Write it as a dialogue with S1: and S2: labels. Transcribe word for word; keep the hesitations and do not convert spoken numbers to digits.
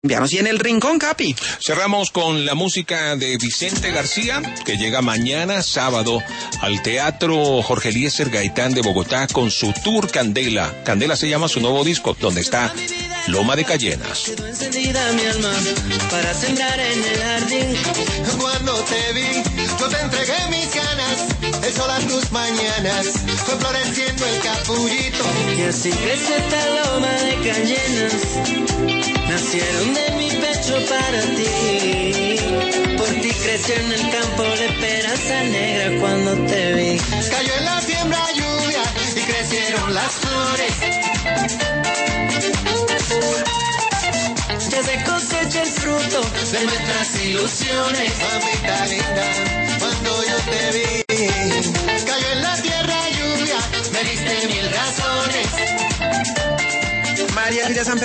S1: Y en el Rincón, Capi.
S2: Cerramos con la música de Vicente García, que llega mañana sábado al Teatro Jorge Eliezer Gaitán de Bogotá con su tour Candela. Candela se llama su nuevo disco, donde está Loma de Cayenas.
S3: Encendida mi alma para sembrar en el jardín. Cuando te vi, yo te entregué mis ganas. El sol a tus mañanas fue floreciendo el capullito. Y así crece esta loma de cayenas. Nacieron de mi pecho para ti. Por ti creció en el campo la esperanza negra cuando te vi. Cayó en la siembra lluvia y crecieron las flores. Ya se cosecha el fruto de nuestras ilusiones. Mamita linda, cuando yo te vi, cayó en la tierra lluvia, me diste mil razones.
S1: María Elvira San